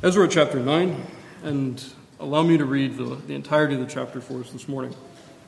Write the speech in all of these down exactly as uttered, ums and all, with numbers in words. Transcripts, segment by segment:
Ezra chapter nine, and allow me to read the, the entirety of the chapter for us this morning.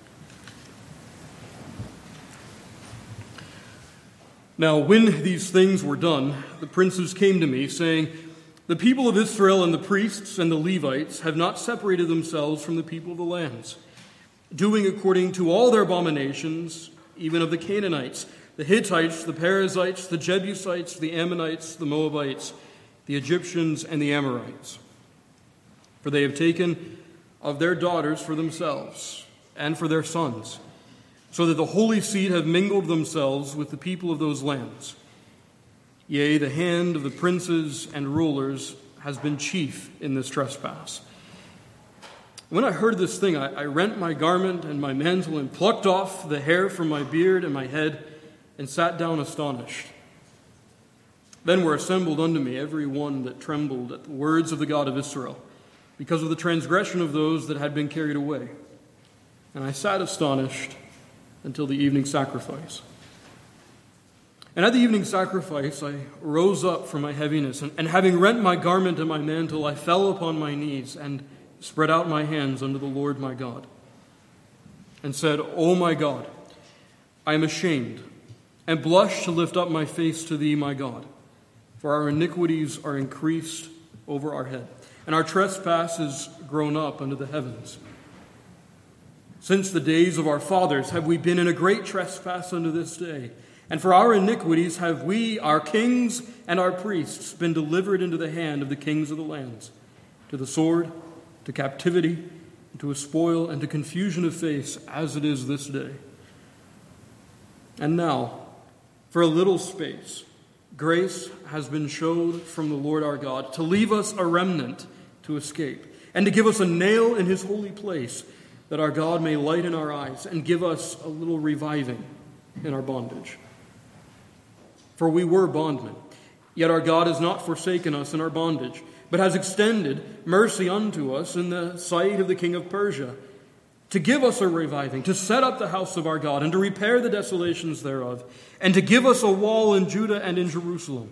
Now, when these things were done, the princes came to me, saying, "The people of Israel and the priests and the Levites have not separated themselves from the people of the lands, doing according to all their abominations, even of the Canaanites, the Hittites, the Perizzites, the Jebusites, the Ammonites, the Moabites, the Egyptians, and the Amorites. For they have taken of their daughters for themselves and for their sons, so that the holy seed have mingled themselves with the people of those lands. Yea, the hand of the princes and rulers has been chief in this trespass." When I heard this thing, I, I rent my garment and my mantle and plucked off the hair from my beard and my head and sat down astonished. Then were assembled unto me every one that trembled at the words of the God of Israel, because of the transgression of those that had been carried away. And I sat astonished until the evening sacrifice. And at the evening sacrifice I rose up from my heaviness, and, and having rent my garment and my mantle, I fell upon my knees and spread out my hands unto the Lord my God, and said, "O my God, I am ashamed, and blush to lift up my face to thee, my God. For our iniquities are increased over our head, and our trespass is grown up unto the heavens. Since the days of our fathers have we been in a great trespass unto this day, and for our iniquities have we, our kings and our priests, been delivered into the hand of the kings of the lands, to the sword, to captivity, to a spoil, and to confusion of face, as it is this day. And now, for a little space, grace has been showed from the Lord our God to leave us a remnant to escape, and to give us a nail in his holy place, that our God may lighten our eyes and give us a little reviving in our bondage. For we were bondmen, yet our God has not forsaken us in our bondage, but has extended mercy unto us in the sight of the king of Persia, to give us a reviving, to set up the house of our God, and to repair the desolations thereof, and to give us a wall in Judah and in Jerusalem.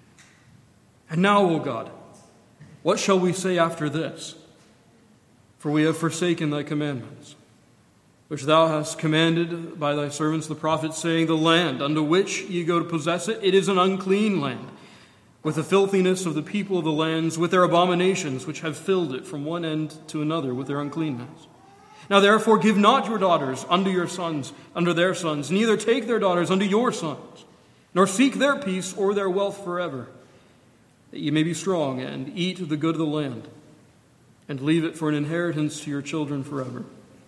And now, O God, what shall we say after this? For we have forsaken thy commandments, which thou hast commanded by thy servants the prophets, saying, The land unto which ye go to possess it, it is an unclean land, with the filthiness of the people of the lands, with their abominations, which have filled it from one end to another with their uncleanness. Now therefore give not your daughters unto your sons, unto their sons, neither take their daughters unto your sons, nor seek their peace or their wealth forever, that ye may be strong and eat the good of the land, and leave it for an inheritance to your children forever.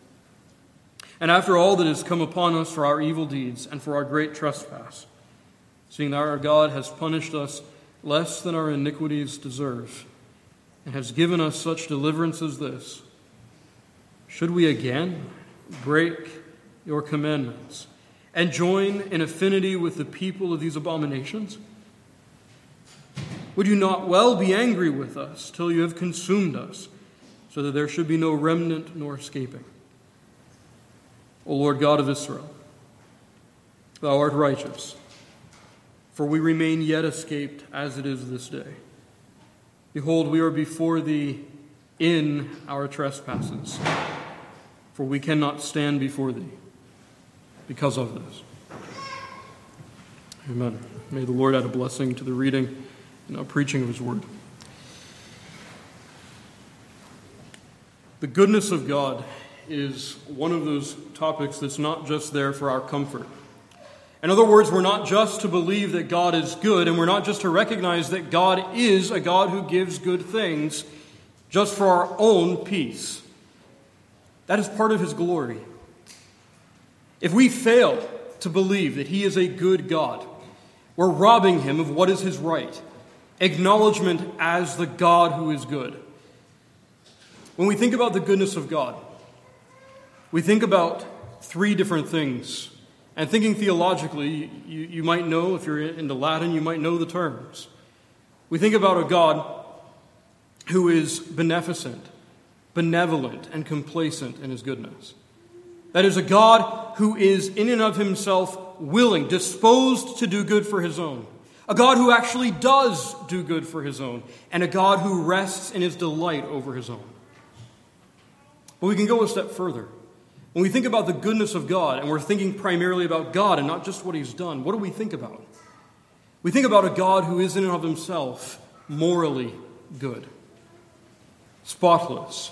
And after all that has come upon us for our evil deeds and for our great trespass, seeing that our God has punished us less than our iniquities deserve, and has given us such deliverance as this, should we again break your commandments and join in affinity with the people of these abominations? Would you not well be angry with us till you have consumed us, so that there should be no remnant nor escaping? O Lord God of Israel, thou art righteous, for we remain yet escaped as it is this day. Behold, we are before thee in our trespasses, for we cannot stand before thee because of this. Amen. May the Lord add a blessing to the reading and our preaching of his word. The goodness of God is one of those topics that's not just there for our comfort. In other words, we're not just to believe that God is good, and we're not just to recognize that God is a God who gives good things just for our own peace. That is part of his glory. If we fail to believe that he is a good God, we're robbing him of what is his right, acknowledgement as the God who is good. When we think about the goodness of God, we think about three different things. And thinking theologically, you, you might know, if you're into Latin, you might know the terms. We think about a God who is beneficent, benevolent, and complacent in his goodness. That is a God who is in and of himself willing, disposed to do good for his own, a God who actually does do good for his own, and a God who rests in his delight over his own. But we can go a step further. When we think about the goodness of God, and we're thinking primarily about God and not just what he's done, what do we think about? We think about a God who is in and of himself morally good, spotless.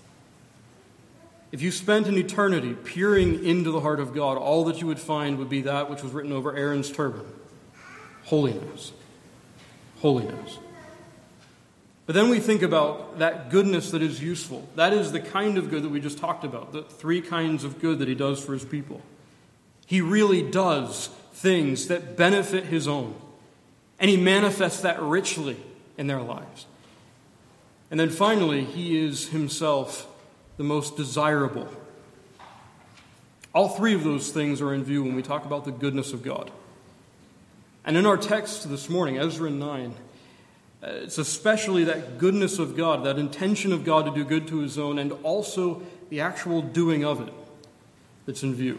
If you spent an eternity peering into the heart of God, all that you would find would be that which was written over Aaron's turban. Holiness. Holiness. But then we think about that goodness that is useful. That is the kind of good that we just talked about, the three kinds of good that he does for his people. He really does things that benefit his own, and he manifests that richly in their lives. And then finally, he is himself the most desirable. All three of those things are in view when we talk about the goodness of God. And in our text this morning, Ezra nine, it's especially that goodness of God, that intention of God to do good to his own, and also the actual doing of it that's in view.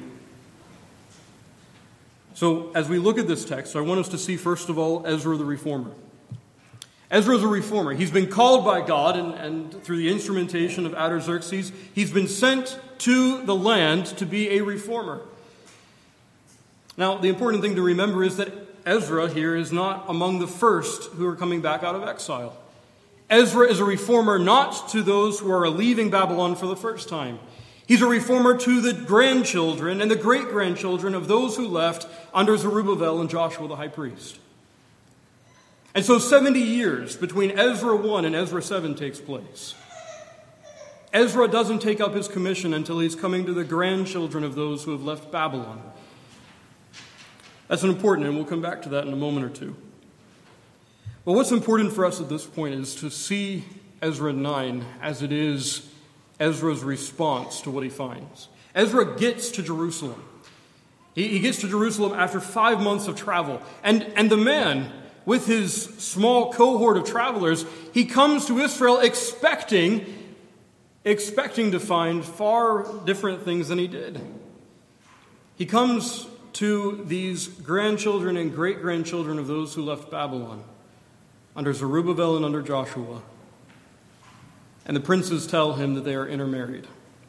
So as we look at this text, I want us to see, first of all, Ezra the reformer. Ezra is a reformer. He's been called by God, and, and through the instrumentation of Artaxerxes, he's been sent to the land to be a reformer. Now, the important thing to remember is that Ezra here is not among the first who are coming back out of exile. Ezra is a reformer not to those who are leaving Babylon for the first time. He's a reformer to the grandchildren and the great-grandchildren of those who left under Zerubbabel and Joshua the high priest. And so seventy years between Ezra one and Ezra seven takes place. Ezra doesn't take up his commission until he's coming to the grandchildren of those who have left Babylon. That's an important, and we'll come back to that in a moment or two. But what's important for us at this point is to see Ezra nine as it is Ezra's response to what he finds. Ezra gets to Jerusalem. He, he gets to Jerusalem after five months of travel. And, and the man, with his small cohort of travelers, he comes to Israel expecting, expecting to find far different things than he did. He comes to these grandchildren and great-grandchildren of those who left Babylon under Zerubbabel and under Joshua. And the princes tell him that they are intermarried.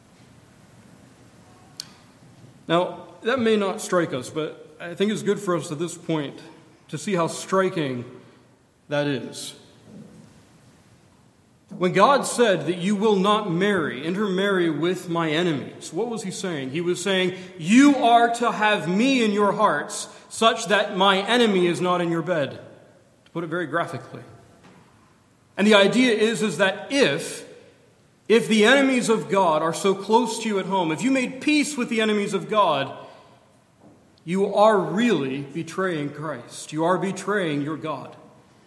Now, that may not strike us, but I think it's good for us at this point to see how striking that is. When God said that you will not marry, intermarry with my enemies, what was he saying? He was saying, you are to have me in your hearts such that my enemy is not in your bed, to put it very graphically. And the idea is, is that if, if the enemies of God are so close to you at home, if you made peace with the enemies of God, you are really betraying Christ. You are betraying your God.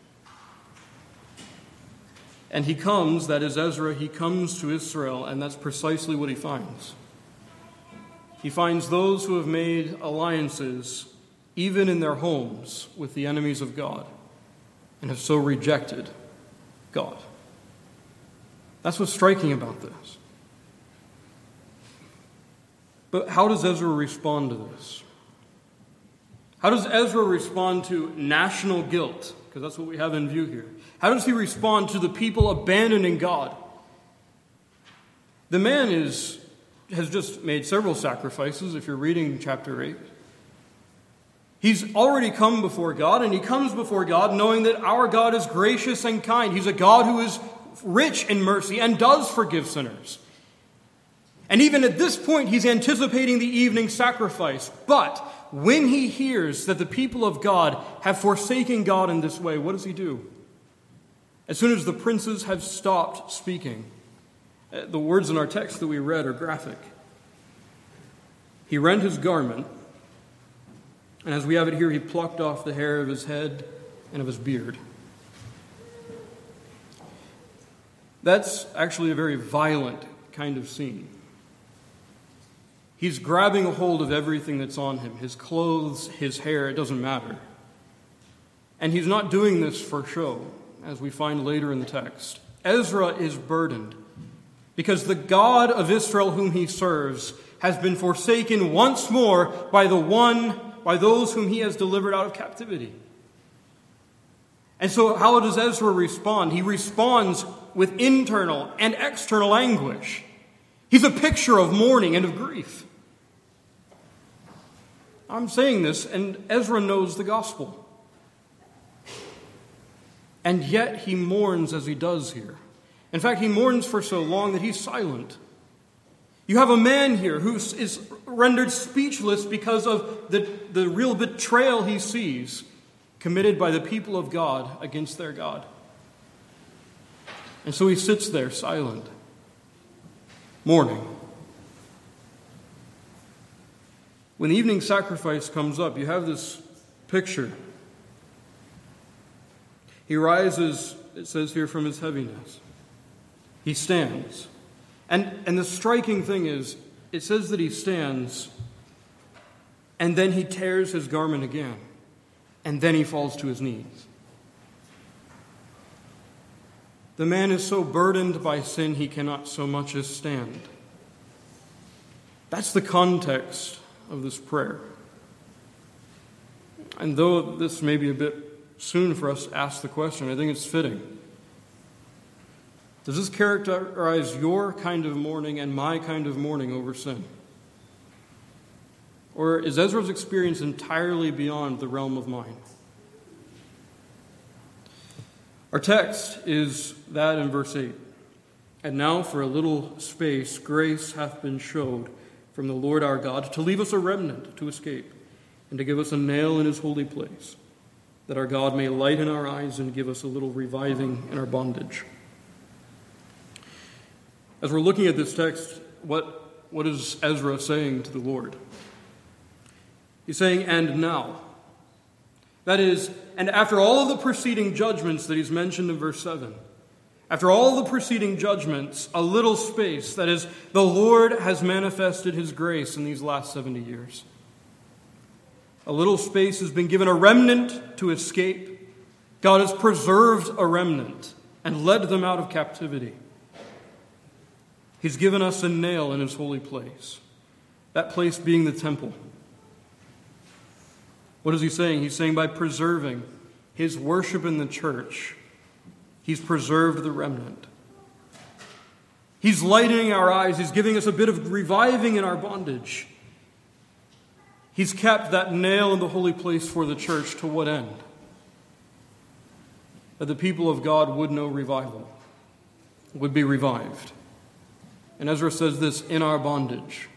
And he comes, that is Ezra, he comes to Israel, and that's precisely what he finds. He finds those who have made alliances, even in their homes, with the enemies of God, and have so rejected God. That's what's striking about this. But how does Ezra respond to this? How does Ezra respond to national guilt? Because that's what we have in view here. How does he respond to the people abandoning God? The man is has just made several sacrifices, if you're reading chapter eight. He's already come before God, and he comes before God knowing that our God is gracious and kind. He's a God who is rich in mercy and does forgive sinners. And even at this point, he's anticipating the evening sacrifice. But when he hears that the people of God have forsaken God in this way, what does he do? As soon as the princes have stopped speaking, the words in our text that we read are graphic. He rent his garment, and as we have it here, he plucked off the hair of his head and of his beard. That's actually a very violent kind of scene. He's grabbing a hold of everything that's on him, his clothes, his hair, it doesn't matter. And he's not doing this for show, as we find later in the text. Ezra is burdened because the God of Israel whom he serves has been forsaken once more by the one, by those whom he has delivered out of captivity. And so how does Ezra respond? He responds with internal and external anguish. He's a picture of mourning and of grief. I'm saying this, and Ezra knows the gospel. And yet he mourns as he does here. In fact, he mourns for so long that he's silent. You have a man here who is rendered speechless because of the, the real betrayal he sees committed by the people of God against their God. And so he sits there silent, mourning. When the evening sacrifice comes up, you have this picture. He rises, it says here, from his heaviness. He stands. And, and the striking thing is, it says that he stands, and then he tears his garment again, and then he falls to his knees. The man is so burdened by sin he cannot so much as stand. That's the context of this prayer. And though this may be a bit soon for us to ask the question, I think it's fitting. Does this characterize your kind of mourning and my kind of mourning over sin? Or is Ezra's experience entirely beyond the realm of mine? Our text is that in verse eight. And now for a little space grace hath been showed from the Lord our God to leave us a remnant to escape and to give us a nail in his holy place, that our God may lighten our eyes and give us a little reviving in our bondage. As we're looking at this text, what, what is Ezra saying to the Lord? He's saying, and now. That is, and after all of the preceding judgments that he's mentioned in verse seven, after all the preceding judgments, a little space, that is, the Lord has manifested his grace in these last seventy years. A little space has been given a remnant to escape. God has preserved a remnant and led them out of captivity. He's given us a nail in his holy place, that place being the temple. What is he saying? He's saying by preserving his worship in the church, he's preserved the remnant. He's lightening our eyes. He's giving us a bit of reviving in our bondage. He's kept that nail in the holy place for the church to what end? That the people of God would know revival, would be revived. And Ezra says this, in our bondage.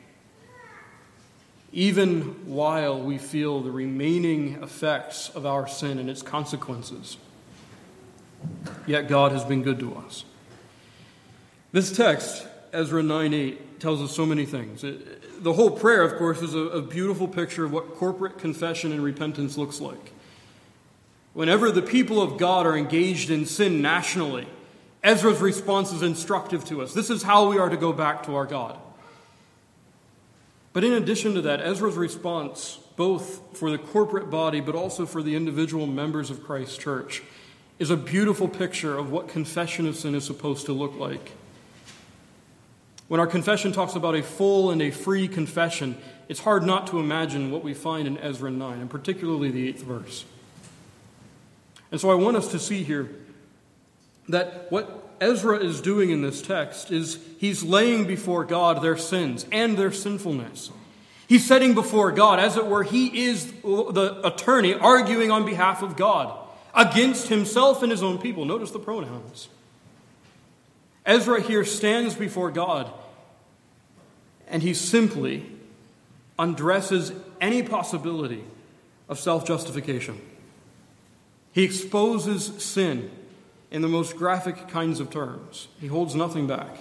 Even while we feel the remaining effects of our sin and its consequences, yet God has been good to us. This text, Ezra nine eight, tells us so many things. It, the whole prayer, of course, is a, a beautiful picture of what corporate confession and repentance looks like. Whenever the people of God are engaged in sin nationally, Ezra's response is instructive to us. This is how we are to go back to our God. But in addition to that, Ezra's response, both for the corporate body but also for the individual members of Christ's church, is a beautiful picture of what confession of sin is supposed to look like. When our confession talks about a full and a free confession, it's hard not to imagine what we find in Ezra nine, and particularly the eighth verse. And so I want us to see here that what Ezra is doing in this text is he's laying before God their sins and their sinfulness. He's setting before God, as it were, he is the attorney arguing on behalf of God against himself and his own people. Notice the pronouns. Ezra here stands before God and he simply undresses any possibility of self-justification. He exposes sin in the most graphic kinds of terms. He holds nothing back.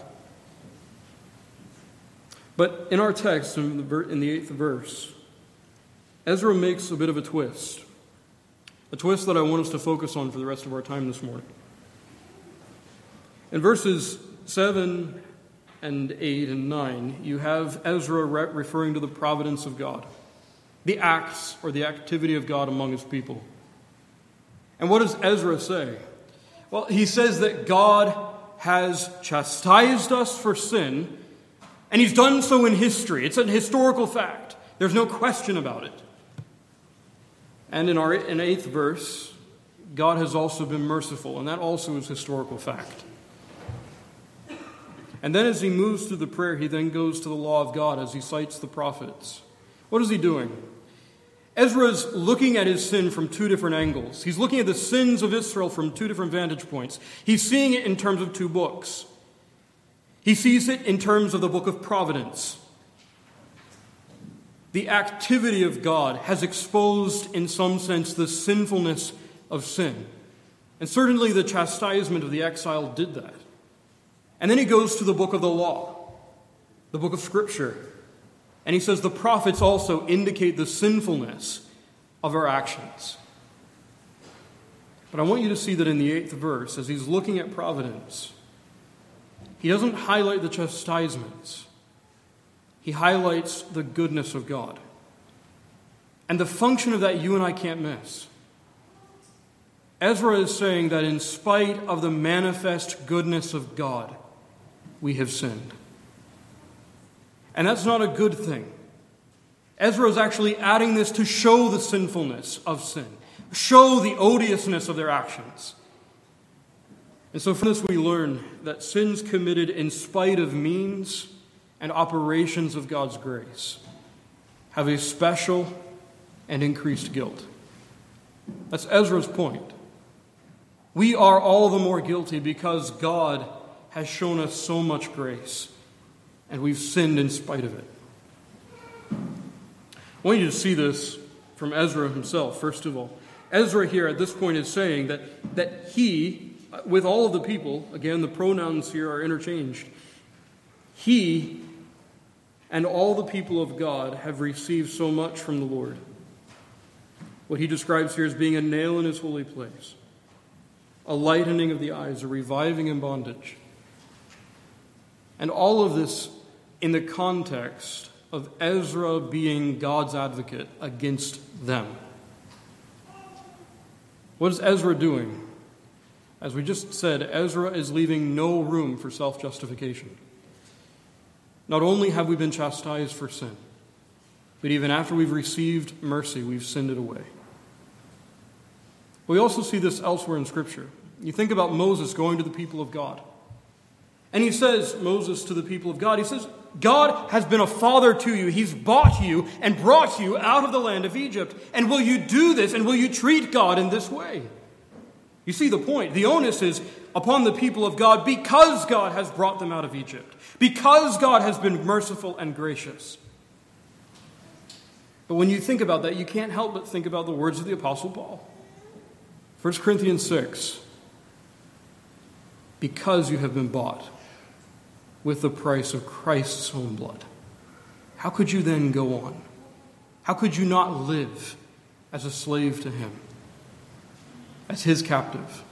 But in our text, in the, in the eighth verse, Ezra makes a bit of a twist. A twist that I want us to focus on for the rest of our time this morning. In verses seven and eight and nine, you have Ezra re- referring to the providence of God, the acts or the activity of God among his people. And what does Ezra say? Well, he says that God has chastised us for sin, and he's done so in history. It's a historical fact. There's no question about it. And in our in eighth verse, God has also been merciful, and that also is historical fact. And then as he moves through the prayer, he then goes to the law of God as he cites the prophets. What is he doing? Ezra is looking at his sin from two different angles. He's looking at the sins of Israel from two different vantage points. He's seeing it in terms of two books. He sees it in terms of the book of Providence. The activity of God has exposed, in some sense, the sinfulness of sin. And certainly the chastisement of the exile did that. And then he goes to the book of the law, the book of Scripture. And he says the prophets also indicate the sinfulness of our actions. But I want you to see that in the eighth verse, as he's looking at providence, he doesn't highlight the chastisements. He highlights the goodness of God. And the function of that you and I can't miss. Ezra is saying that in spite of the manifest goodness of God, we have sinned. And that's not a good thing. Ezra is actually adding this to show the sinfulness of sin, show the odiousness of their actions. And so from this we learn that sins committed in spite of means and operations of God's grace have a special and increased guilt. That's Ezra's point. We are all the more guilty because God has shown us so much grace, and we've sinned in spite of it. I want you to see this from Ezra himself, first of all. Ezra here at this point is saying that, that he, with all of the people, again, the pronouns here are interchanged, he and all the people of God have received so much from the Lord. What he describes here as being a nail in his holy place, a lightening of the eyes, a reviving in bondage. And all of this in the context of Ezra being God's advocate against them. What is Ezra doing? As we just said, Ezra is leaving no room for self-justification. Not only have we been chastised for sin, but even after we've received mercy, we've sinned it away. We also see this elsewhere in Scripture. You think about Moses going to the people of God. And he says, Moses to the people of God, he says, God has been a father to you. He's bought you and brought you out of the land of Egypt. And will you do this? And will you treat God in this way? You see the point. The onus is upon the people of God because God has brought them out of Egypt. Because God has been merciful and gracious. But when you think about that, you can't help but think about the words of the Apostle Paul. First Corinthians six. Because you have been bought with the price of Christ's own blood. How could you then go on? How could you not live as a slave to him, as his captive?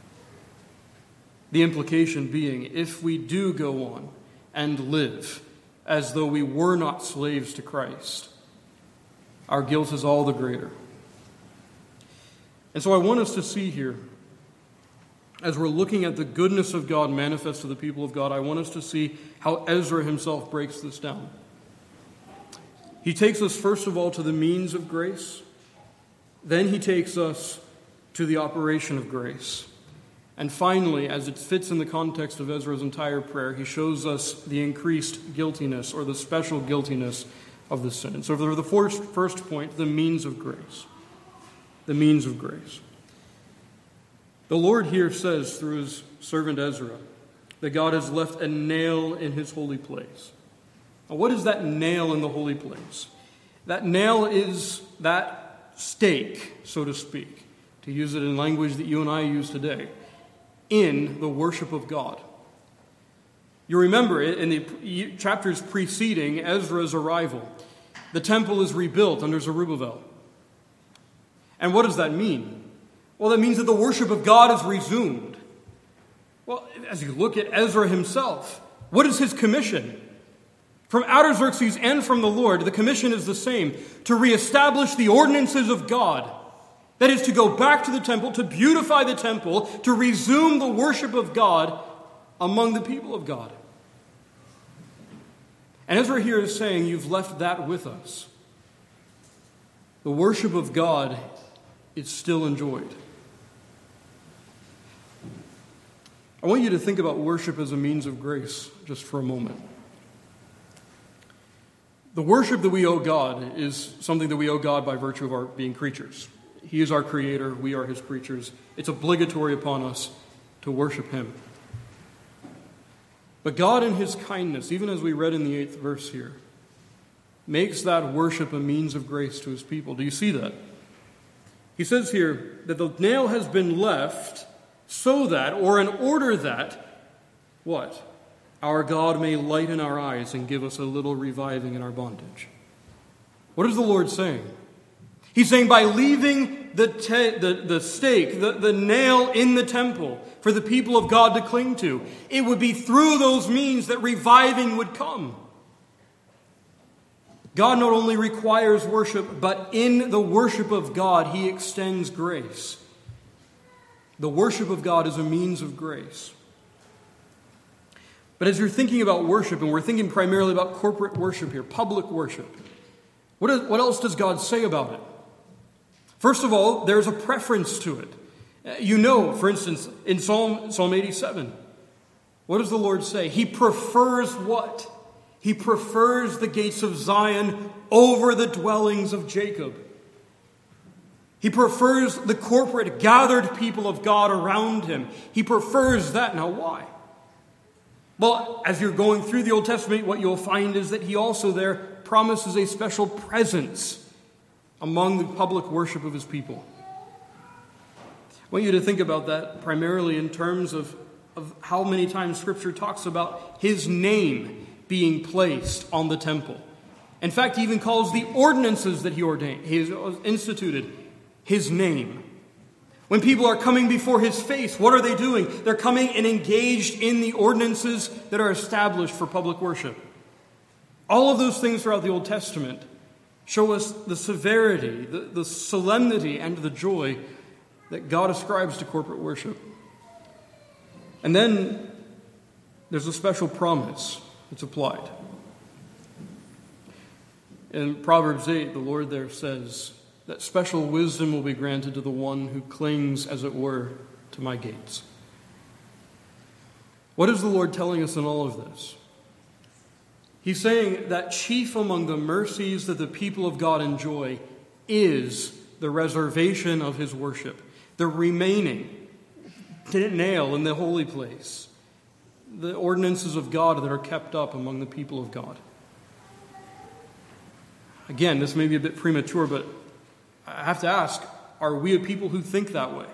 The implication being, if we do go on and live as though we were not slaves to Christ, our guilt is all the greater. And so I want us to see here, as we're looking at the goodness of God manifest to the people of God, I want us to see how Ezra himself breaks this down. He takes us, first of all, to the means of grace. Then he takes us to the operation of grace. And finally, as it fits in the context of Ezra's entire prayer, he shows us the increased guiltiness or the special guiltiness of the sin. And so for the first, first point, the means of grace. The means of grace. The Lord here says through his servant Ezra that God has left a nail in his holy place. Now, what is that nail in the holy place? That nail is that stake, so to speak, to use it in language that you and I use today, in the worship of God. You remember it in the chapters preceding Ezra's arrival. The temple is rebuilt under Zerubbabel. And what does that mean? Well, that means that the worship of God is resumed. Well, as you look at Ezra himself, what is his commission? From Artaxerxes and from the Lord, the commission is the same, to reestablish the ordinances of God. That is, to go back to the temple, to beautify the temple, to resume the worship of God among the people of God. And Ezra here is saying, you've left that with us. The worship of God is still enjoyed. I want you to think about worship as a means of grace just for a moment. The worship that we owe God is something that we owe God by virtue of our being creatures. He is our creator. We are his creatures. It's obligatory upon us to worship him. But God in his kindness, even as we read in the eighth verse here, makes that worship a means of grace to his people. Do you see that? He says here that the nail has been left so that, or in order that, what? Our God may lighten our eyes and give us a little reviving in our bondage. What is the Lord saying? He's saying by leaving the, te- the, the stake, the, the nail in the temple for the people of God to cling to, it would be through those means that reviving would come. God not only requires worship, but in the worship of God, he extends grace. The worship of God is a means of grace. But as you're thinking about worship, and we're thinking primarily about corporate worship here, public worship, what, is, what else does God say about it? First of all, there's a preference to it. You know, for instance, in Psalm, Psalm eighty-seven, what does the Lord say? He prefers what? He prefers the gates of Zion over the dwellings of Jacob. He prefers the corporate, gathered people of God around him. He prefers that. Now, why? Well, as you're going through the Old Testament, what you'll find is that he also there promises a special presence among the public worship of his people. I want you to think about that primarily in terms of, of how many times Scripture talks about his name being placed on the temple. In fact, he even calls the ordinances that he ordained, he has instituted, his name. When people are coming before his face, what are they doing? They're coming and engaged in the ordinances that are established for public worship. All of those things throughout the Old Testament show us the severity, the, the solemnity, and the joy that God ascribes to corporate worship. And then there's a special promise that's applied. In Proverbs eight, the Lord there says that special wisdom will be granted to the one who clings, as it were, to my gates. What is the Lord telling us in all of this? He's saying that chief among the mercies that the people of God enjoy is the reservation of his worship, the remaining nail in the holy place, the ordinances of God that are kept up among the people of God. Again, this may be a bit premature, but I have to ask, are we a people who think that way?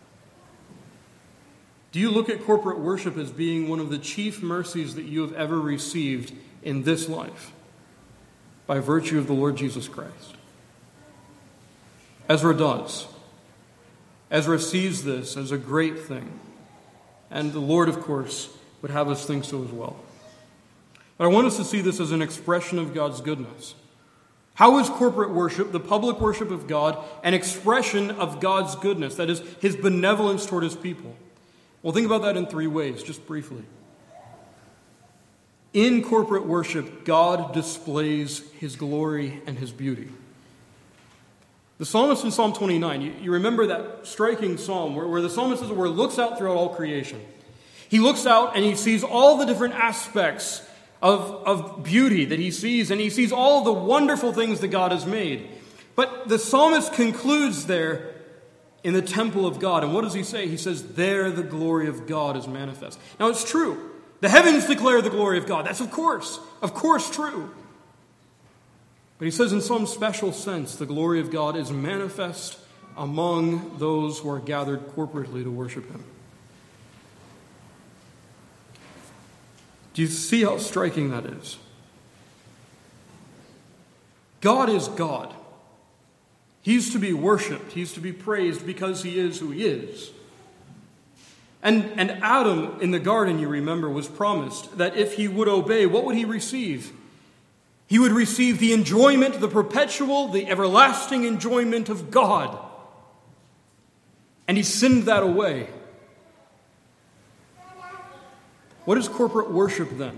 Do you look at corporate worship as being one of the chief mercies that you have ever received in this life by virtue of the Lord Jesus Christ? Ezra does. Ezra sees this as a great thing. And the Lord, of course, would have us think so as well. But I want us to see this as an expression of God's goodness. How is corporate worship, the public worship of God, an expression of God's goodness? That is, his benevolence toward his people. Well, think about that in three ways, just briefly. In corporate worship, God displays his glory and his beauty. The psalmist in Psalm twenty-nine, you, you remember that striking psalm where, where the psalmist is, where he looks out throughout all creation. He looks out and he sees all the different aspects of, of beauty that he sees, and he sees all the wonderful things that God has made. But the psalmist concludes there in the temple of God. And what does he say? He says, there the glory of God is manifest. Now it's true. The heavens declare the glory of God. That's of course, of course true. But he says in some special sense, the glory of God is manifest among those who are gathered corporately to worship him. Do you see how striking that is? God is God. He's to be worshipped. He's to be praised because he is who he is. And, and Adam in the garden, you remember, was promised that if he would obey, what would he receive? He would receive the enjoyment, the perpetual, the everlasting enjoyment of God. And he sinned that away. What is corporate worship then?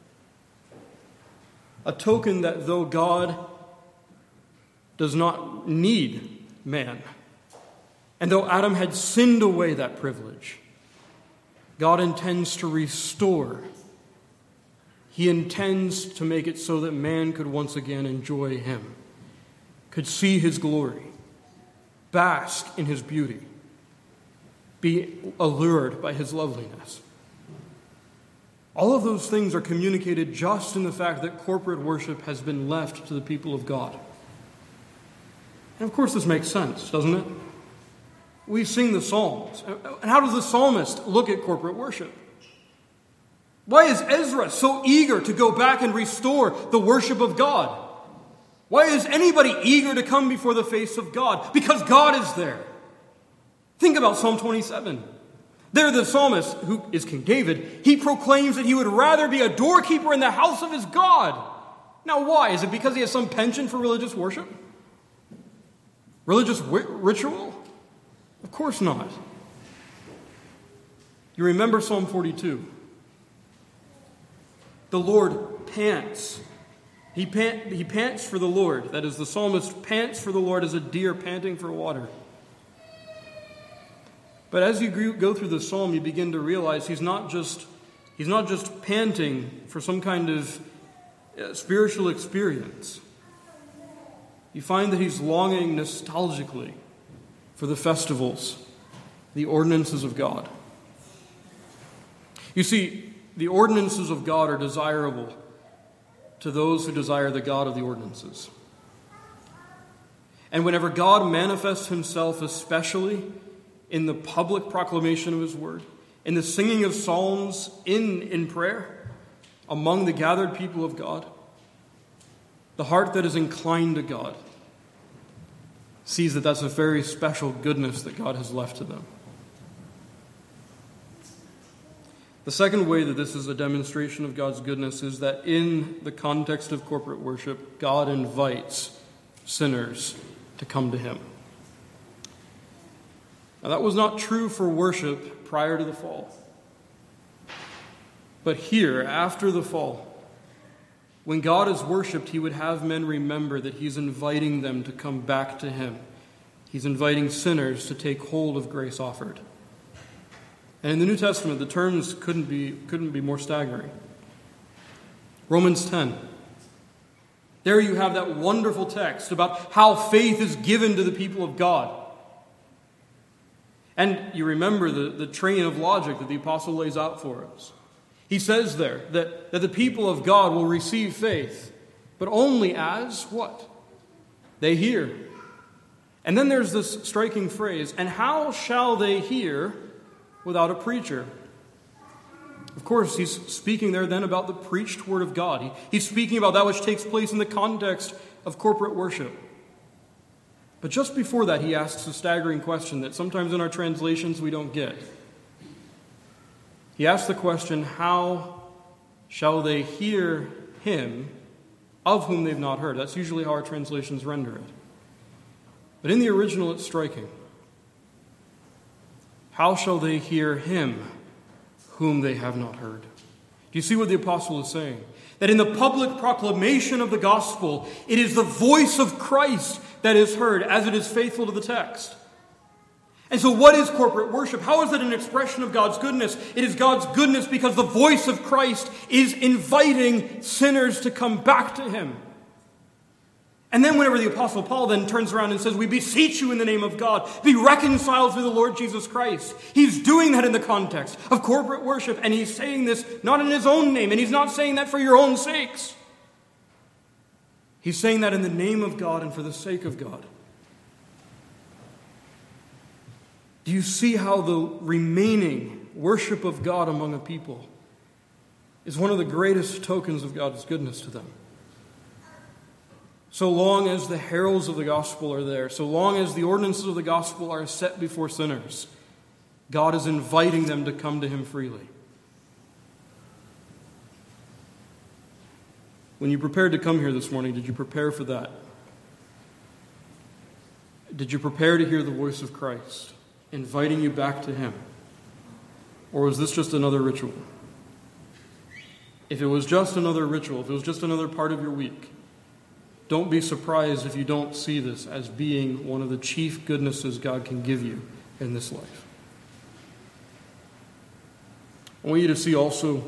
A token that though God does not need man, and though Adam had sinned away that privilege, God intends to restore. He intends to make it so that man could once again enjoy him, could see his glory, bask in his beauty, be allured by his loveliness. All of those things are communicated just in the fact that corporate worship has been left to the people of God. And of course this makes sense, doesn't it? We sing the Psalms. And how does the psalmist look at corporate worship? Why is Ezra so eager to go back and restore the worship of God? Why is anybody eager to come before the face of God? Because God is there. Think about Psalm twenty-seven. There the psalmist, who is King David, he proclaims that he would rather be a doorkeeper in the house of his God. Now why? Is it because he has some penchant for religious worship? Religious wi- ritual? Of course not. You remember Psalm forty-two. The Lord pants. He, pant, he pants for the Lord. That is, the psalmist pants for the Lord as a deer panting for water. But as you go through the psalm, you begin to realize he's not just, he's not just panting for some kind of uh, spiritual experience. You find that he's longing nostalgically for the festivals, the ordinances of God. You see, the ordinances of God are desirable to those who desire the God of the ordinances. And whenever God manifests himself especially in the public proclamation of his word, in the singing of psalms, in, in prayer, among the gathered people of God, the heart that is inclined to God sees that that's a very special goodness that God has left to them. The second way that this is a demonstration of God's goodness is that in the context of corporate worship, God invites sinners to come to him. Now, that was not true for worship prior to the fall. But here, after the fall, when God is worshipped, he would have men remember that he's inviting them to come back to him. He's inviting sinners to take hold of grace offered. And in the New Testament, the terms couldn't be, couldn't be more staggering. Romans ten. There you have that wonderful text about how faith is given to the people of God. And you remember the, the train of logic that the apostle lays out for us. He says there that, that the people of God will receive faith, but only as what? They hear. And then there's this striking phrase, and how shall they hear without a preacher? Of course, he's speaking there then about the preached word of God. He, he's speaking about that which takes place in the context of corporate worship. But just before that, he asks a staggering question that sometimes in our translations we don't get. He asks the question, how shall they hear him of whom they've not heard? That's usually how our translations render it. But in the original, it's striking. How shall they hear him whom they have not heard? Do you see what the apostle is saying? That in the public proclamation of the gospel, it is the voice of Christ that is heard, as it is faithful to the text. And so what is corporate worship? How is it an expression of God's goodness? It is God's goodness because the voice of Christ is inviting sinners to come back to him. And then whenever the Apostle Paul then turns around and says, we beseech you in the name of God, be reconciled through the Lord Jesus Christ. He's doing that in the context of corporate worship, and he's saying this not in his own name, and he's not saying that for your own sakes. He's saying that in the name of God and for the sake of God. Do you see how the remaining worship of God among a people is one of the greatest tokens of God's goodness to them? So long as the heralds of the gospel are there, so long as the ordinances of the gospel are set before sinners, God is inviting them to come to him freely. When you prepared to come here this morning, did you prepare for that? Did you prepare to hear the voice of Christ inviting you back to him? Or was this just another ritual? If it was just another ritual, if it was just another part of your week, don't be surprised if you don't see this as being one of the chief goodnesses God can give you in this life. I want you to see also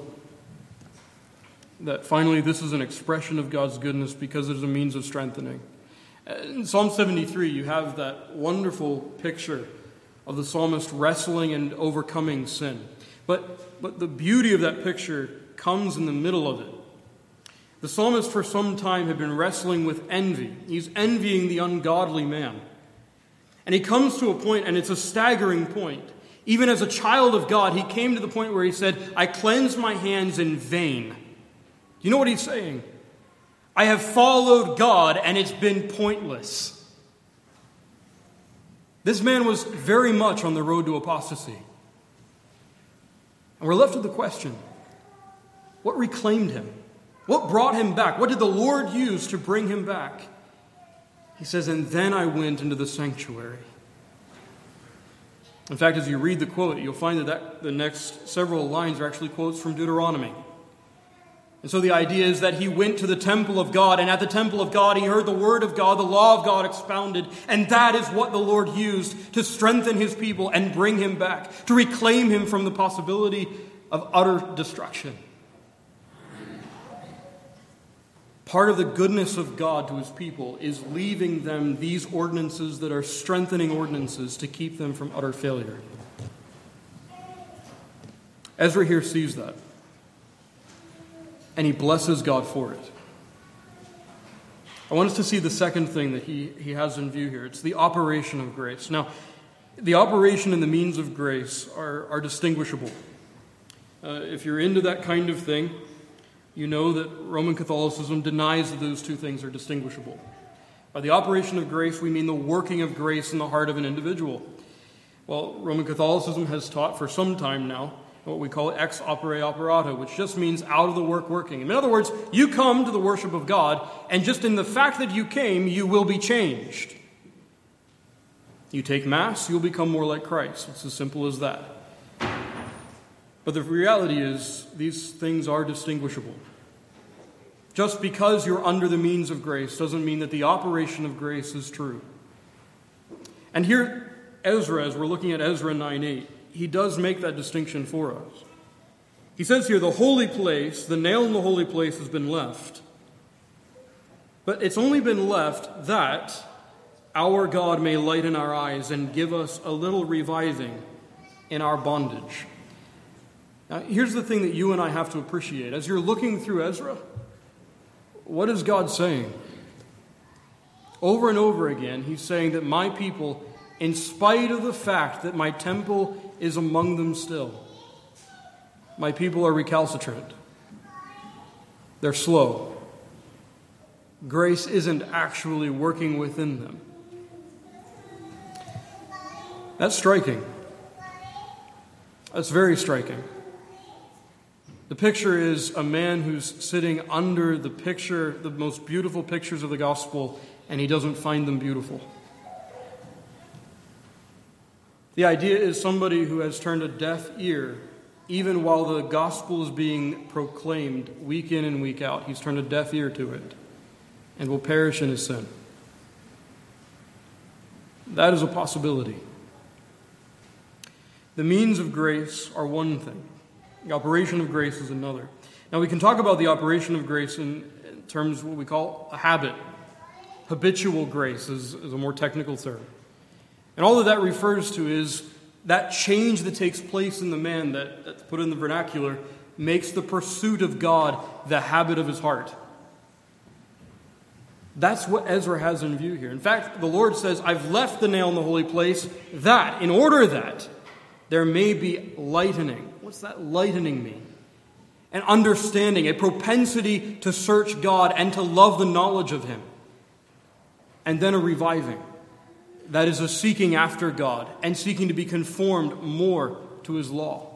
that finally this is an expression of God's goodness because it is a means of strengthening. In Psalm seventy-three, you have that wonderful picture of the psalmist wrestling and overcoming sin. But, but the beauty of that picture comes in the middle of it. The psalmist for some time had been wrestling with envy. He's envying the ungodly man. And he comes to a point, and it's a staggering point. Even as a child of God, he came to the point where he said, I cleansed my hands in vain. Do you know what he's saying? I have followed God, and it's been pointless. This man was very much on the road to apostasy. And we're left with the question, what reclaimed him? What brought him back? What did the Lord use to bring him back? He says, and then I went into the sanctuary. In fact, as you read the quote, you'll find that, that the next several lines are actually quotes from Deuteronomy. And so the idea is that he went to the temple of God, and at the temple of God he heard the word of God, the law of God expounded, and that is what the Lord used to strengthen his people and bring him back, to reclaim him from the possibility of utter destruction. Part of the goodness of God to his people is leaving them these ordinances that are strengthening ordinances to keep them from utter failure. Ezra here sees that. And he blesses God for it. I want us to see the second thing that he, he has in view here. It's the operation of grace. Now, the operation and the means of grace are, are distinguishable. Uh, if you're into that kind of thing, you know that Roman Catholicism denies that those two things are distinguishable. By the operation of grace, we mean the working of grace in the heart of an individual. Well, Roman Catholicism has taught for some time now what we call ex opere operato, which just means out of the work working. In other words, you come to the worship of God, and just in the fact that you came, you will be changed. You take Mass, you'll become more like Christ. It's as simple as that. But the reality is, these things are distinguishable. Just because you're under the means of grace doesn't mean that the operation of grace is true. And here, Ezra, as we're looking at Ezra nine eight, he does make that distinction for us. He says here, the holy place, the nail in the holy place has been left. But it's only been left that our God may lighten our eyes and give us a little reviving in our bondage. Now, here's the thing that you and I have to appreciate. As you're looking through Ezra, what is God saying? Over and over again, he's saying that my people, in spite of the fact that my temple is among them still, my people are recalcitrant. They're slow. Grace isn't actually working within them. That's striking. That's very striking. The picture is a man who's sitting under the picture, the most beautiful pictures of the gospel, and he doesn't find them beautiful. The idea is somebody who has turned a deaf ear, even while the gospel is being proclaimed week in and week out. He's turned a deaf ear to it and will perish in his sin. That is a possibility. The means of grace are one thing. The operation of grace is another. Now, we can talk about the operation of grace in, in terms of what we call a habit. Habitual grace is, is a more technical term. And all that that refers to is that change that takes place in the man that, that's put in the vernacular makes the pursuit of God the habit of his heart. That's what Ezra has in view here. In fact, the Lord says, I've left the nail in the holy place that, in order that there may be lightening. What's that lightening mean? An understanding, a propensity to search God and to love the knowledge of Him. And then a reviving. That is a seeking after God and seeking to be conformed more to His law.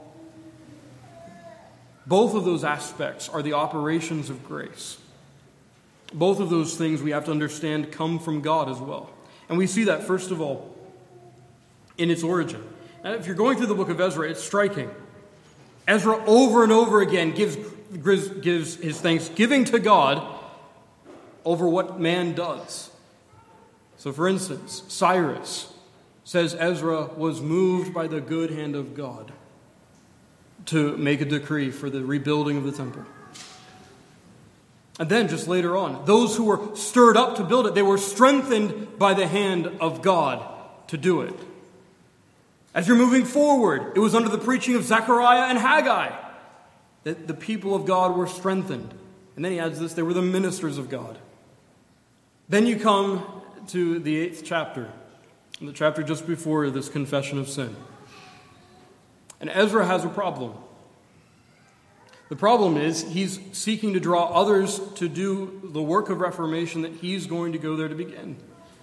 Both of those aspects are the operations of grace. Both of those things we have to understand come from God as well. And we see that, first of all, in its origin. Now, if you're going through the book of Ezra, it's striking. Ezra over and over again gives, gives his thanksgiving to God over what man does. So, for instance, Cyrus says Ezra was moved by the good hand of God. to make a decree for the rebuilding of the temple. And then, just later on, those who were stirred up to build it, they were strengthened by the hand of God to do it. As you're moving forward, it was under the preaching of Zechariah and Haggai that the people of God were strengthened. And then he adds this, they were the ministers of God. Then you come to the eighth chapter, the chapter just before this confession of sin. And Ezra has a problem. The problem is he's seeking to draw others to do the work of reformation that he's going to go there to begin.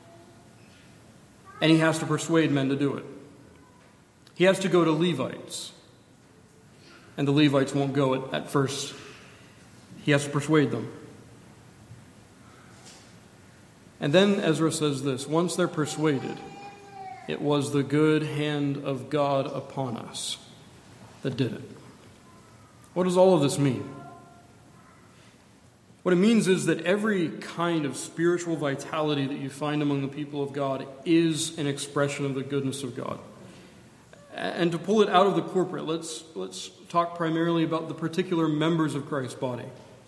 And he has to persuade men to do it. He has to go to Levites. And the Levites won't go at, at first. He has to persuade them. And then Ezra says this, once they're persuaded, it was the good hand of God upon us that did it. What does all of this mean? What it means is that every kind of spiritual vitality that you find among the people of God is an expression of the goodness of God. And to pull it out of the corporate, let's, let's talk primarily about the particular members of Christ's body.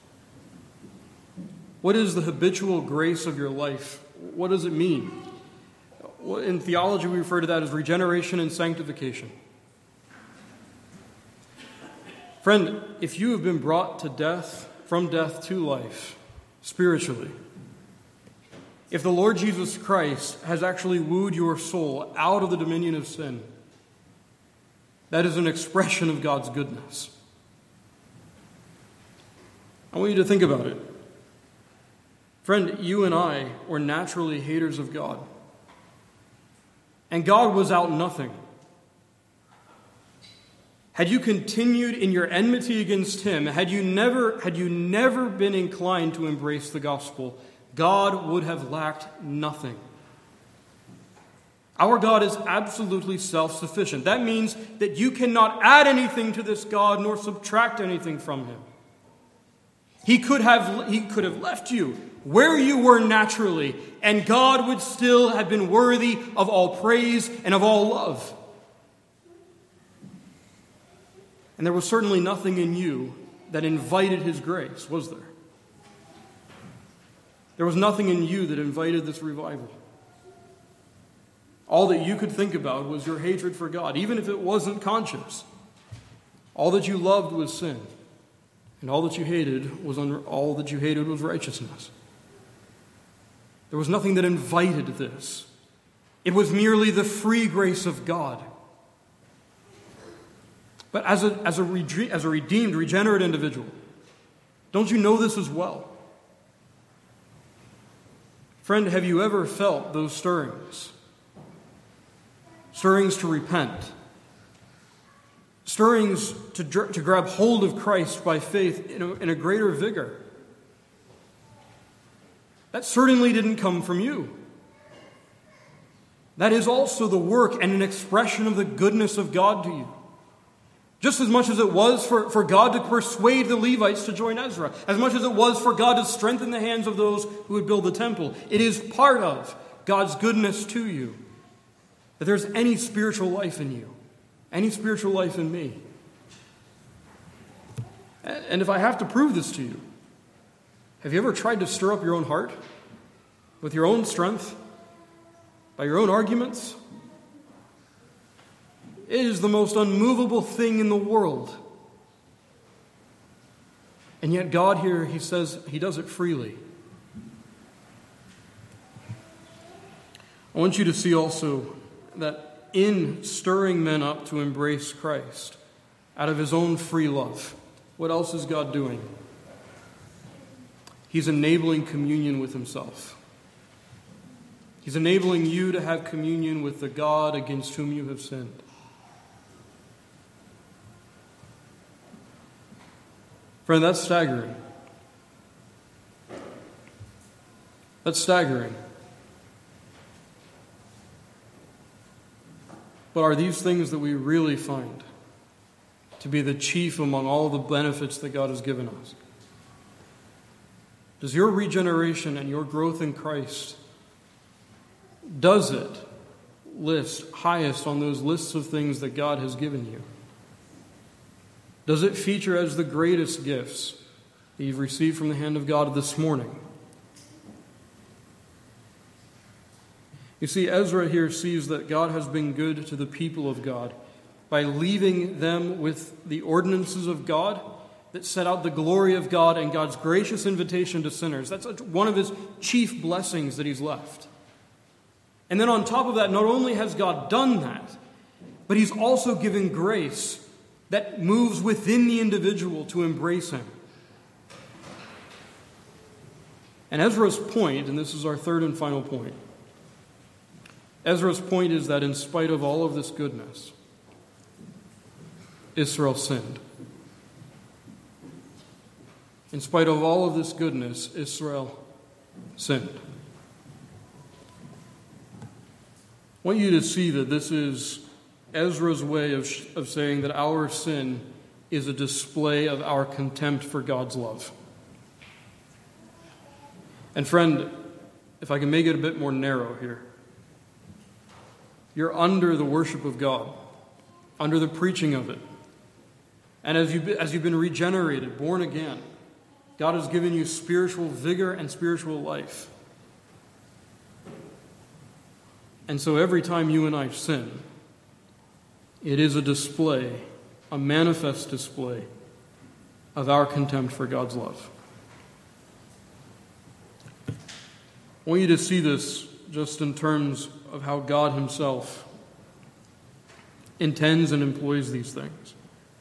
What is the habitual grace of your life? What does it mean? In theology, we refer to that as regeneration and sanctification. Friend, if you have been brought to death, from death to life, spiritually, if the Lord Jesus Christ has actually wooed your soul out of the dominion of sin, that is an expression of God's goodness. I want you to think about it. Friend, you and I were naturally haters of God. And God was out nothing. Had you continued in your enmity against him, had you never, had you never been inclined to embrace the gospel, God would have lacked nothing. Our God is absolutely self-sufficient. That means that you cannot add anything to this God nor subtract anything from him. He could have, he could have left you where you were naturally, and God would still have been worthy of all praise and of all love. And there was certainly nothing in you that invited his grace, was there? There was nothing in you that invited this revival. All that you could think about was your hatred for God, even if it wasn't conscious. All that you loved was sin, and all that you hated was un- all that you hated was righteousness. There was nothing that invited this. It was merely the free grace of God. But as a, as a, rede- as a redeemed, regenerate individual, don't you know this as well? Friend, have you ever felt those stirrings? Stirrings to repent. Stirrings to, dr- to grab hold of Christ by faith in a, in a greater vigor. That certainly didn't come from you. That is also the work and an expression of the goodness of God to you. Just as much as it was for, for God to persuade the Levites to join Ezra, as much as it was for God to strengthen the hands of those who would build the temple, it is part of God's goodness to you that there's any spiritual life in you, any spiritual life in me. And if I have to prove this to you, have you ever tried to stir up your own heart with your own strength, by your own arguments? It is the most unmovable thing in the world. And yet God here, he says, he does it freely. I want you to see also that in stirring men up to embrace Christ out of his own free love, what else is God doing? He's enabling communion with himself. He's enabling you to have communion with the God against whom you have sinned. Friend, that's staggering. That's staggering. But are these things that we really find to be the chief among all the benefits that God has given us? Does your regeneration and your growth in Christ, does it list highest on those lists of things that God has given you? Does it feature as the greatest gifts that you've received from the hand of God this morning? You see, Ezra here sees that God has been good to the people of God by leaving them with the ordinances of God that set out the glory of God and God's gracious invitation to sinners. That's one of his chief blessings that he's left. And then on top of that, not only has God done that, but he's also given grace that moves within the individual to embrace him. And Ezra's point, and this is our third and final point, Ezra's point is that in spite of all of this goodness, Israel sinned. In spite of all of this goodness, Israel sinned. I want you to see that this is Ezra's way of, of saying that our sin is a display of our contempt for God's love. And friend, if I can make it a bit more narrow here, you're under the worship of God, under the preaching of it. And as you've, as you've been regenerated, born again, God has given you spiritual vigor and spiritual life. And so every time you and I sin, it is a display, a manifest display of our contempt for God's love. I want you to see this just in terms of how God himself intends and employs these things.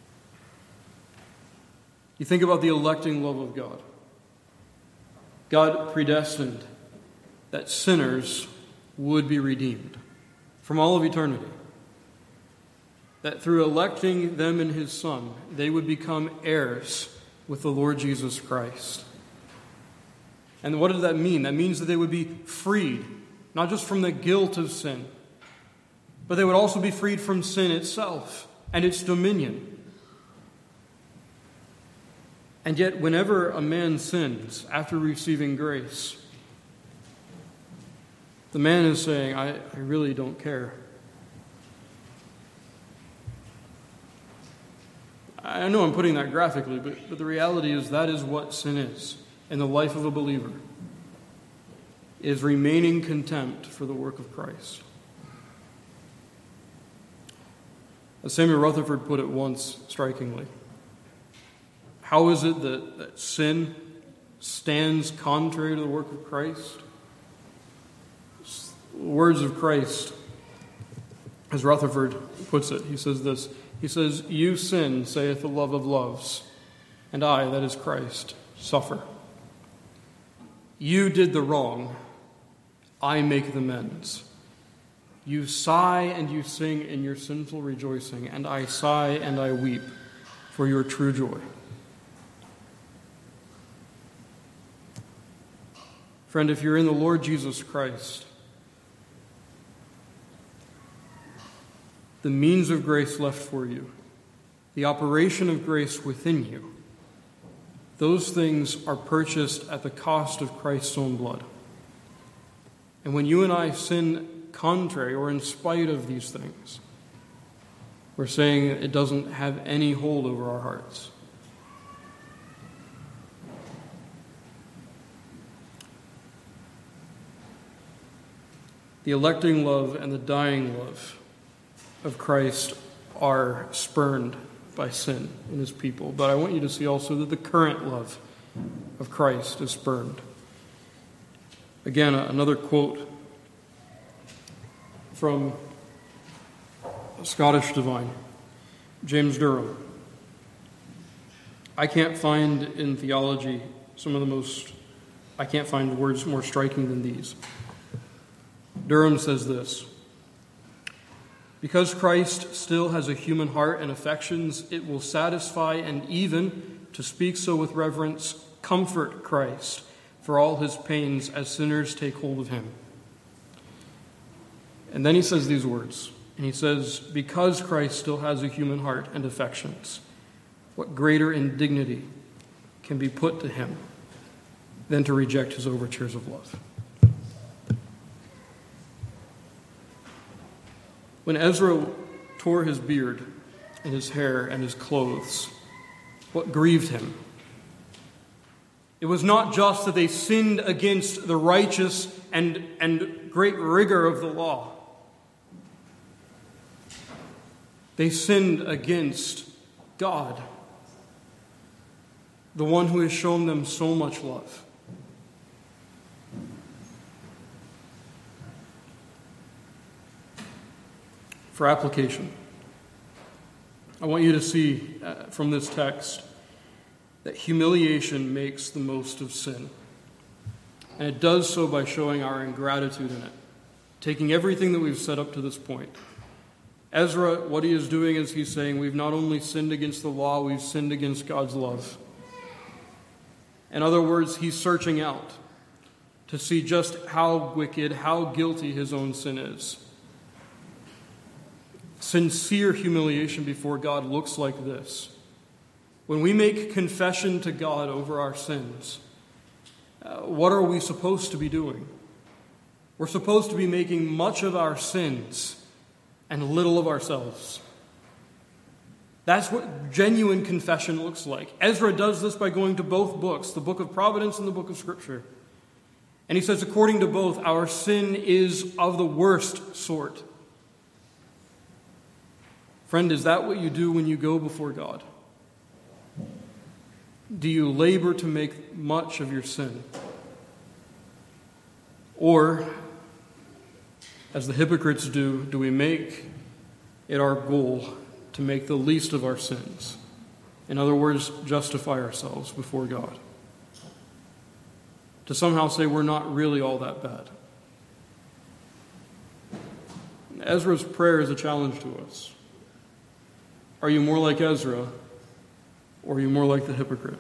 You think about the electing love of God. God predestined that sinners would be redeemed from all of eternity. That through electing them in his Son, they would become heirs with the Lord Jesus Christ. And what did that mean? That means that they would be freed, not just from the guilt of sin, but they would also be freed from sin itself and its dominion. And yet, whenever a man sins after receiving grace, the man is saying, I, I really don't care. I know I'm putting that graphically, but, but the reality is that is what sin is in the life of a believer, is remaining contempt for the work of Christ. As Samuel Rutherford put it once strikingly, how is it that, that sin stands contrary to the work of Christ? Words of Christ, as Rutherford puts it, he says this, he says, "You sin, saith the love of loves, and I, that is Christ, suffer. You did the wrong, I make the amends. You sigh and you sing in your sinful rejoicing, and I sigh and I weep for your true joy." Friend, if you're in the Lord Jesus Christ, the means of grace left for you, the operation of grace within you, those things are purchased at the cost of Christ's own blood. And when you and I sin contrary or in spite of these things, we're saying it doesn't have any hold over our hearts. The electing love and the dying love of Christ are spurned by sin in his people. But I want you to see also that the current love of Christ is spurned. Again, another quote from a Scottish divine, James Durham. I can't find in theology some of the most, I can't find words more striking than these. Durham says this: "Because Christ still has a human heart and affections, it will satisfy and even, to speak so with reverence, comfort Christ for all his pains as sinners take hold of him." And then he says these words, and he says, "Because Christ still has a human heart and affections, what greater indignity can be put to him than to reject his overtures of love?" When Ezra tore his beard and his hair and his clothes what grieved him. It was not just that they sinned against the righteous and, and great rigor of the law. They sinned against God, the one who has shown them so much love. For application, I want you to see uh, from this text that humiliation makes the most of sin. And it does so by showing our ingratitude in it, taking everything that we've said up to this point. Ezra, what he is doing is he's saying we've not only sinned against the law, we've sinned against God's love. In other words, he's searching out to see just how wicked, how guilty his own sin is. Sincere humiliation before God looks like this. When we make confession to God over our sins, uh, what are we supposed to be doing? We're supposed to be making much of our sins and little of ourselves. That's what genuine confession looks like. Ezra does this by going to both books, the book of Providence and the book of Scripture. And he says, according to both, our sin is of the worst sort. Friend, is that what you do when you go before God? Do you labor to make much of your sin? Or, as the hypocrites do, do we make it our goal to make the least of our sins? In other words, justify ourselves before God. To somehow say we're not really all that bad. Ezra's prayer is a challenge to us. Are you more like Ezra, or are you more like the hypocrite?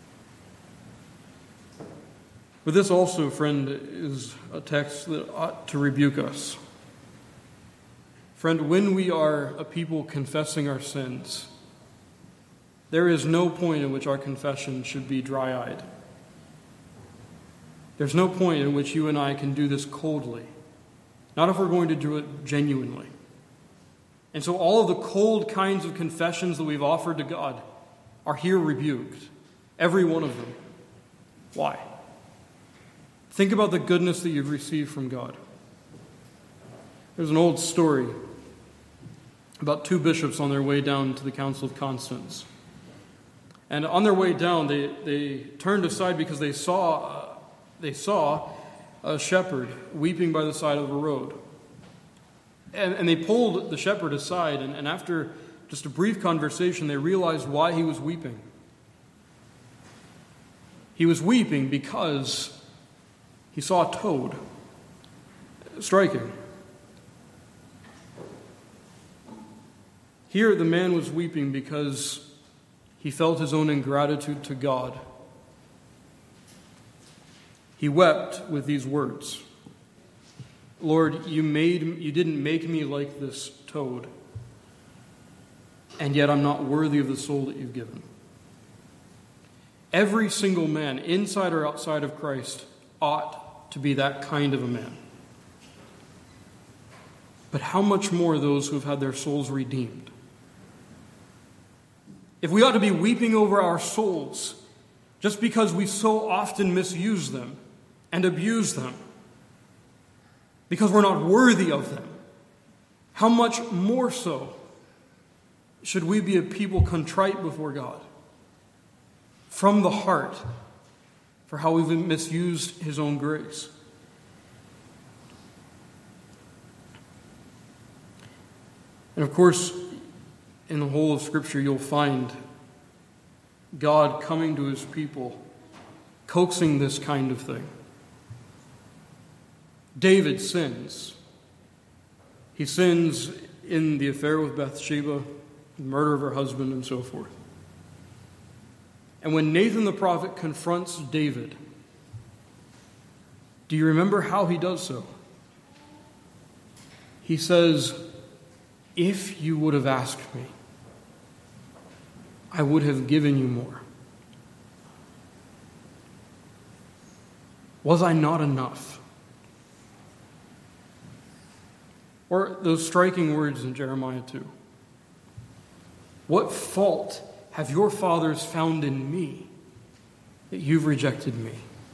But this also, friend, is a text that ought to rebuke us. Friend, when we are a people confessing our sins, there is no point in which our confession should be dry-eyed. There's no point in which you and I can do this coldly, not if we're going to do it genuinely. And so all of the cold kinds of confessions that we've offered to God are here rebuked. Every one of them. Why? Think about the goodness that you've received from God. There's an old story about two bishops on their way down to the Council of Constance. And on their way down, they, they turned aside because they saw, uh, they saw a shepherd weeping by the side of the road. And, and they pulled the shepherd aside, and, and after just a brief conversation, they realized why he was weeping. He was weeping because he saw a toad. Striking. Here, the man was weeping because he felt his own ingratitude to God. He wept with these words. Lord, you made you didn't make me like this toad, and yet I'm not worthy of the soul that you've given. Every single man, inside or outside of Christ, ought to be that kind of a man. But how much more those who have had their souls redeemed? If we ought to be weeping over our souls just because we so often misuse them and abuse them, because we're not worthy of them, how much more so should we be a people contrite before God from the heart for how we've misused his own grace? And of course, in the whole of Scripture, you'll find God coming to his people, coaxing this kind of thing. David sins. He sins in the affair with Bathsheba, the murder of her husband, and so forth. And when Nathan the prophet confronts David, do you remember how he does so? He says, if you would have asked me, I would have given you more. Was I not enough? Or those striking words in Jeremiah two. What fault have your fathers found in me that you've rejected me?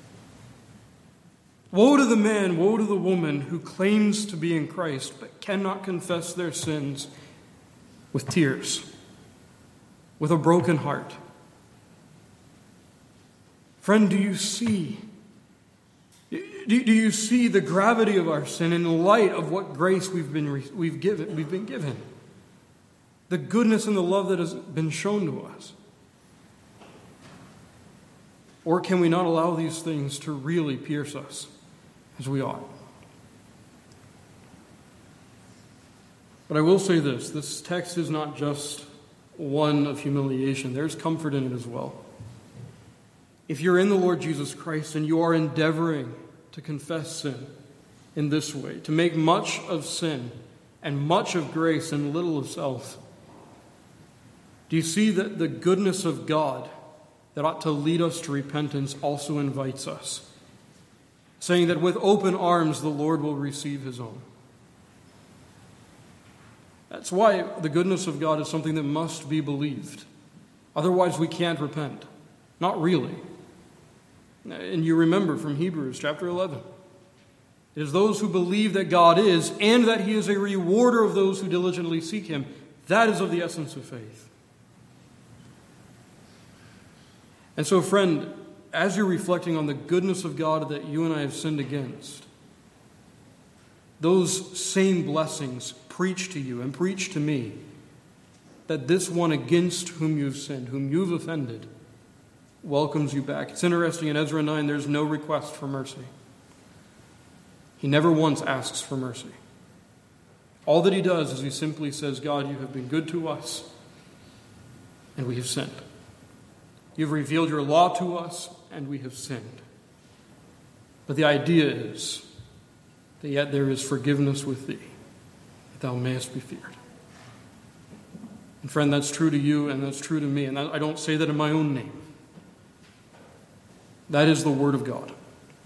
Woe to the man, woe to the woman who claims to be in Christ but cannot confess their sins with tears, with a broken heart. Friend, do you see? Do you see the gravity of our sin in the light of what grace we've been we've given we've been given? The goodness and the love that has been shown to us. Or can we not allow these things to really pierce us as we ought? But I will say this, this text is not just one of humiliation. There's comfort in it as well. If you're in the Lord Jesus Christ and you are endeavoring to confess sin in this way, to make much of sin and much of grace and little of self, do you see that the goodness of God that ought to lead us to repentance also invites us, saying that with open arms the Lord will receive his own? That's why the goodness of God is something that must be believed. Otherwise we can't repent. Not really. And you remember from Hebrews chapter eleven, it is those who believe that God is and that he is a rewarder of those who diligently seek him. That is of the essence of faith. And so, friend, as you're reflecting on the goodness of God that you and I have sinned against, those same blessings preach to you and preach to me that this one against whom you've sinned, whom you've offended, welcomes you back. It's interesting, in Ezra nine, there's no request for mercy. He never once asks for mercy. All that he does is he simply says, God, you have been good to us, and we have sinned. You've revealed your law to us, and we have sinned. But the idea is that yet there is forgiveness with thee, that thou mayest be feared. And friend, that's true to you, and that's true to me. And I don't say that in my own name. That is the Word of God.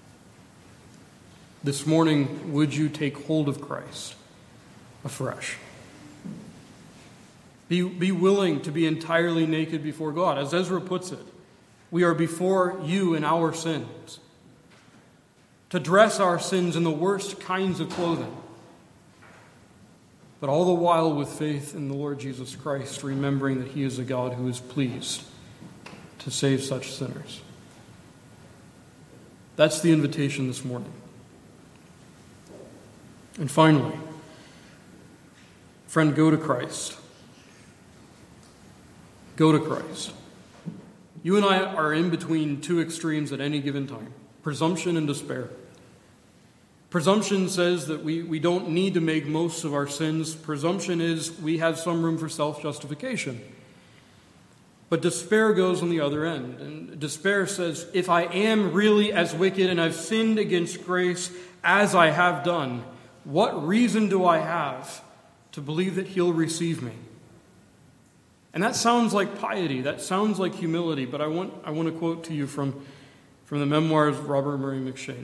This morning, would you take hold of Christ afresh? Be, be willing to be entirely naked before God. As Ezra puts it, we are before you in our sins. To dress our sins in the worst kinds of clothing. But all the while with faith in the Lord Jesus Christ, remembering that he is a God who is pleased to save such sinners. That's the invitation this morning. And finally, friend, go to Christ. Go to Christ. You and I are in between two extremes at any given time, presumption and despair. Presumption says that we, we don't need to make most of our sins. Presumption is we have some room for self-justification. But despair goes on the other end. And despair says, if I am really as wicked and I've sinned against grace as I have done, what reason do I have to believe that he'll receive me? And that sounds like piety. That sounds like humility. But I want, I want to quote to you from, from the memoirs of Robert Murray M'Cheyne.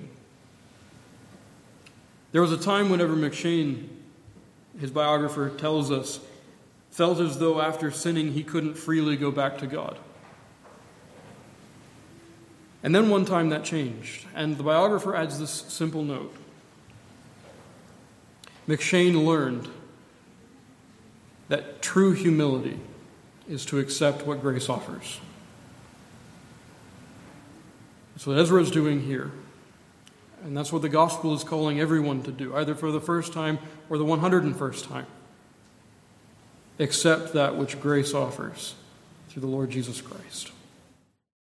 There was a time whenever M'Cheyne, his biographer tells us, felt as though after sinning he couldn't freely go back to God. And then one time that changed. And the biographer adds this simple note. M'Cheyne learned that true humility is to accept what grace offers. That's what Ezra is doing here. And that's what the gospel is calling everyone to do, either for the first time or the one hundred first time. Accept that which grace offers through the Lord Jesus Christ.